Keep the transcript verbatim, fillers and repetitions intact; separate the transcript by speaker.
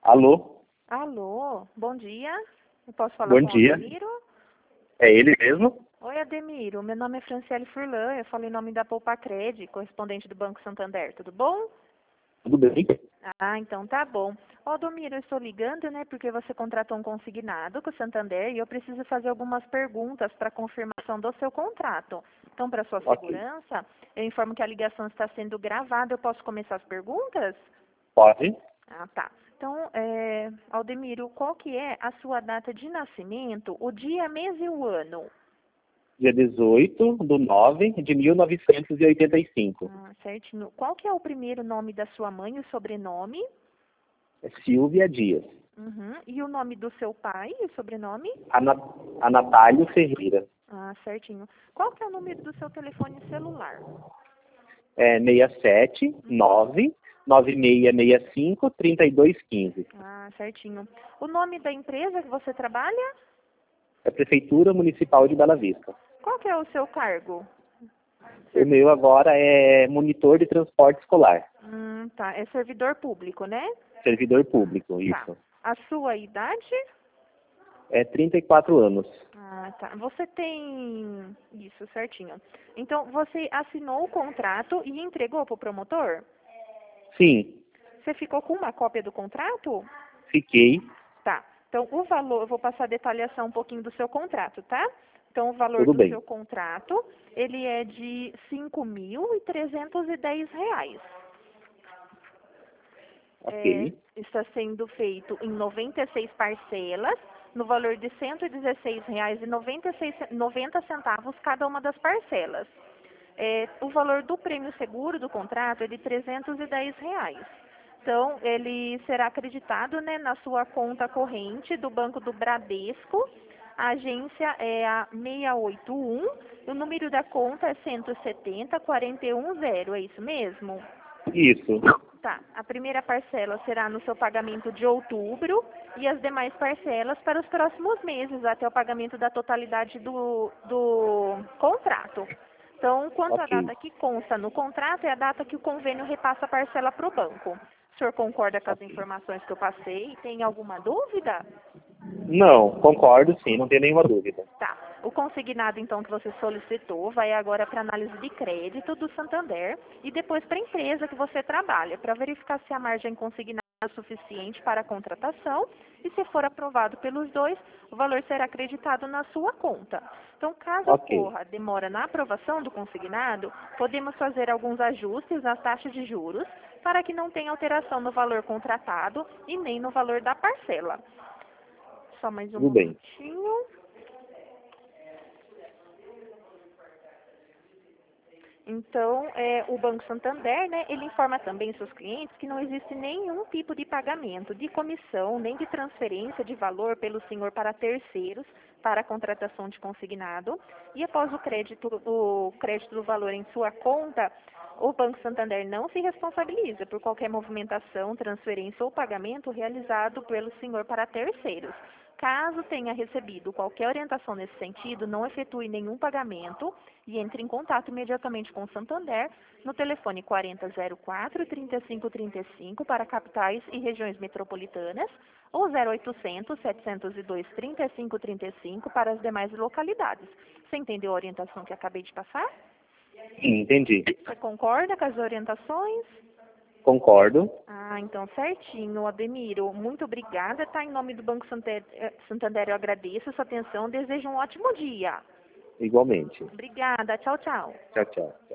Speaker 1: Alô?
Speaker 2: Alô, bom dia. Eu posso falar
Speaker 1: Bom
Speaker 2: com o
Speaker 1: dia.
Speaker 2: Ademiro?
Speaker 1: É ele mesmo?
Speaker 2: Oi, Ademiro. Meu nome é Franciele Furlan. Eu falo em nome da Poupacred, correspondente do Banco Santander. Tudo bom?
Speaker 1: Tudo bem?
Speaker 2: Ah, então tá bom. Ó, Ademiro, eu estou ligando, né, porque você contratou um consignado com o Santander e eu preciso fazer algumas perguntas para confirmação do seu contrato. Então, para sua
Speaker 1: Ok.
Speaker 2: segurança, eu informo que a ligação está sendo gravada. Eu posso começar as perguntas?
Speaker 1: Pode?
Speaker 2: Ah, tá. Então, é, Aldemiro, qual que é a sua data de nascimento, o dia, mês e o ano?
Speaker 1: Dia dezoito do nove de mil novecentos e oitenta e cinco.
Speaker 2: Ah, certinho. Qual que é o primeiro nome da sua mãe e o sobrenome?
Speaker 1: É Silvia Dias.
Speaker 2: Uhum. E o nome do seu pai e o sobrenome?
Speaker 1: Ana... Anatália Ferreira.
Speaker 2: Ah, certinho. Qual que é o número do seu telefone celular?
Speaker 1: É seis sete nove nove seis seis cinco três dois um cinco.
Speaker 2: Ah, certinho. O nome da empresa que você trabalha?
Speaker 1: É Prefeitura Municipal de Bela Vista.
Speaker 2: Qual que é o seu cargo?
Speaker 1: O meu agora é monitor de transporte escolar.
Speaker 2: Hum, tá. É servidor público, né?
Speaker 1: Servidor público,
Speaker 2: Tá.
Speaker 1: isso.
Speaker 2: A sua idade?
Speaker 1: É trinta e quatro anos.
Speaker 2: Ah, tá. Você tem isso certinho. Então, você assinou o contrato e entregou para o promotor?
Speaker 1: Sim,
Speaker 2: Você ficou com uma cópia do contrato?
Speaker 1: fiquei.
Speaker 2: Tá. Então, o valor, eu vou passar a detalhação um pouquinho do seu contrato, tá? Então, o valor
Speaker 1: Tudo
Speaker 2: do
Speaker 1: bem.
Speaker 2: seu contrato, ele é de cinco mil e trezentos e dez reais. É,
Speaker 1: Ok.
Speaker 2: está sendo feito em noventa e seis parcelas, no valor de cento e dezesseis reais e noventa e seis, noventa centavos cada uma das parcelas. É, o valor do prêmio seguro do contrato é de trezentos e dez reais. Então, ele será acreditado, né, na sua conta corrente do Banco do Bradesco. A agência é a seis oito um, e o número da conta é cento e setenta, quarenta e um zero, é isso mesmo?
Speaker 1: Isso.
Speaker 2: Tá. A primeira parcela será no seu pagamento de outubro e as demais parcelas para os próximos meses, até o pagamento da totalidade do, do contrato. Então, quanto à
Speaker 1: Ok.
Speaker 2: data que consta no contrato, é a data que o convênio repassa a parcela para o banco. O senhor concorda com as
Speaker 1: Ok.
Speaker 2: informações que eu passei? Tem alguma dúvida?
Speaker 1: Não, concordo sim, não tenho nenhuma dúvida.
Speaker 2: Tá. O consignado, então, que você solicitou vai agora para análise de crédito do Santander e depois para a empresa que você trabalha, para verificar se a margem consignada é suficiente para a contratação e, se for aprovado pelos dois, o valor será acreditado na sua conta. Então, caso
Speaker 1: Ok.
Speaker 2: ocorra demora na aprovação do consignado, podemos fazer alguns ajustes nas taxas de juros para que não tenha alteração no valor contratado e nem no valor da parcela. Só mais um
Speaker 1: Tudo bem.
Speaker 2: momentinho. Então, é, o Banco Santander, né, ele informa também seus clientes que não existe nenhum tipo de pagamento de comissão, nem de transferência de valor pelo senhor para terceiros para a contratação de consignado. E após o crédito, o crédito do valor em sua conta, o Banco Santander não se responsabiliza por qualquer movimentação, transferência ou pagamento realizado pelo senhor para terceiros. Caso tenha recebido qualquer orientação nesse sentido, não efetue nenhum pagamento e entre em contato imediatamente com o Santander no telefone quarenta zero quatro, trinta e cinco trinta e cinco para capitais e regiões metropolitanas ou zero oitocentos, setecentos e dois, trinta e cinco trinta e cinco para as demais localidades. Você entendeu a orientação que acabei de passar?
Speaker 1: Sim, entendi.
Speaker 2: Você concorda com as orientações?
Speaker 1: Concordo.
Speaker 2: Ah, então certinho, Ademiro. Muito obrigada, tá? Em nome do Banco Santander, eh, Santander eu agradeço a sua atenção. Desejo um ótimo dia.
Speaker 1: Igualmente.
Speaker 2: Obrigada. Tchau, tchau.
Speaker 1: Tchau, tchau.